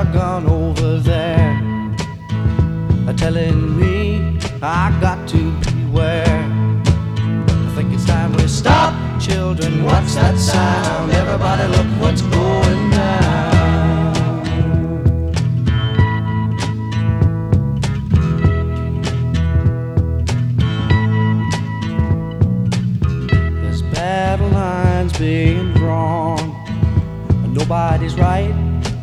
gun over there, telling me I got to beware. I think it's time we stop, children. What's that sound? Everybody look what's going down. There's battle lines being drawn, and nobody's right